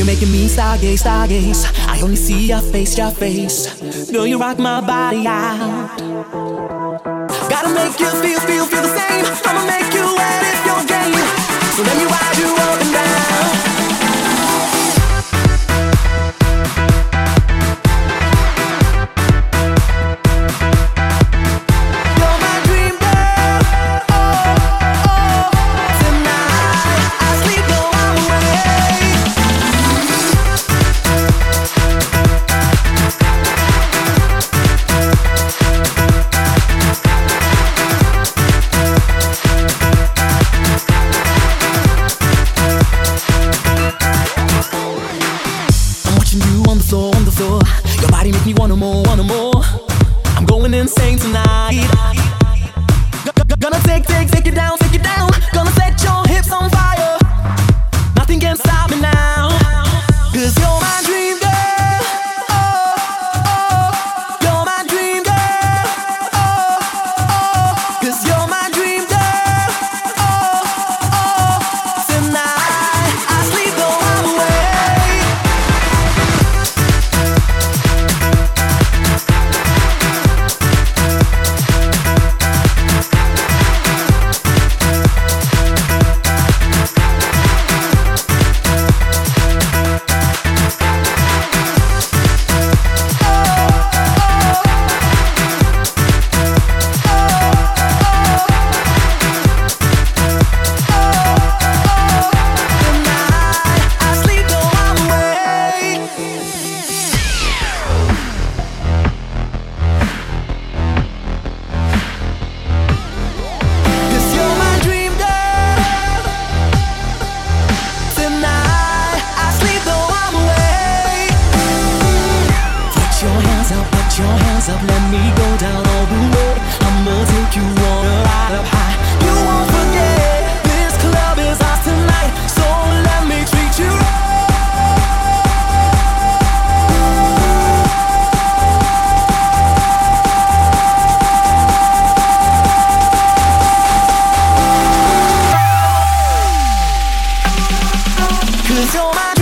You're making me stargaze, stargaze. I only see your face, your face. Girl, you rock my body out. Gotta make you feel the same. I'ma make you wet if you're game. So let me ride you up and down. Your body make me wanna more, wanna more. I'm going insane tonight. Gonna take you down, take you down. Gonna set your hips on fire. Nothing can stop me now. 'Cause you're my dream girl. Oh, oh, you're my dream girl. Oh, oh, 'cause you're my dream girl. Oh, oh, tonight I sleep though I'm awake. Put your hands up, let me go down all the way. I'ma take you on a ride up high. You won't forget, this club is ours tonight. So let me treat you right. 'Cause you're my